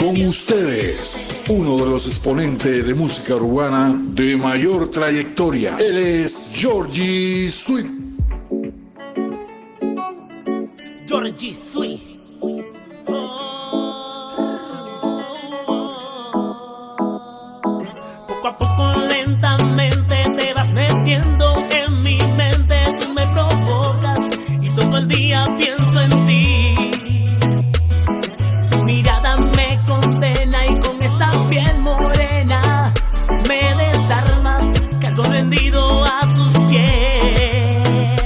Con ustedes, uno de los exponentes de música urbana de mayor trayectoria. Él es Georgie Sweet. Georgie Sweet. Poco a poco, lentamente te vas metiendo en mi mente. Tú me provocas y todo el día pienso en ti. Tu mirada me condena y con esta piel morena me desarmas, caigo rendido a tus pies.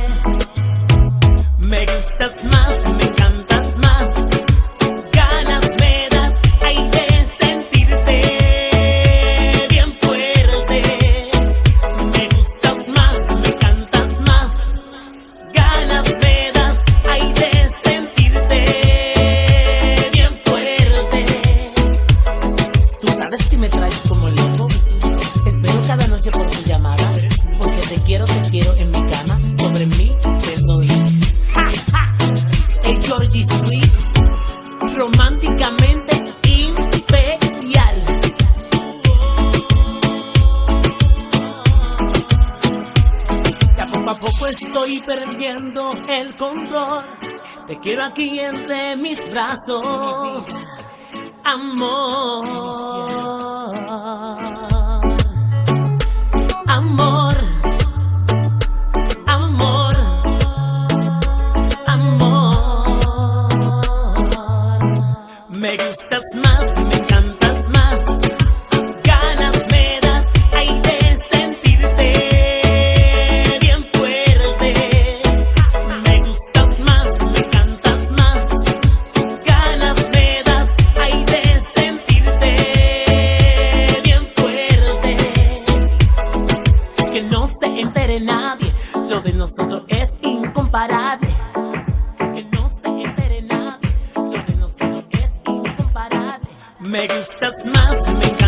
Me gustas más, me encantas más, ganas me das, hay de sentirte bien fuerte. Me gustas más, me encantas más, ganas me das, hay de sentirte bien fuerte. Tú sabes que me traes como loco, espero cada noche por tu llamada, porque te quiero en mi cama, sobre mí te doy. El Georgie Sweet, románticamente imperial. Ya poco a poco estoy perdiendo el control. Te quiero aquí entre mis brazos, amor, amor, amor, amor. Me gustas más, me encantas más, ganas me das, hay de sentirte bien fuerte. Me gustas más, me encantas más, ganas me das, hay de sentirte bien fuerte. Que no se entere nadie, lo de nosotros es incomparable. Que no se entere nadie, lo de nosotros es incomparable. Me gustas más, me encantas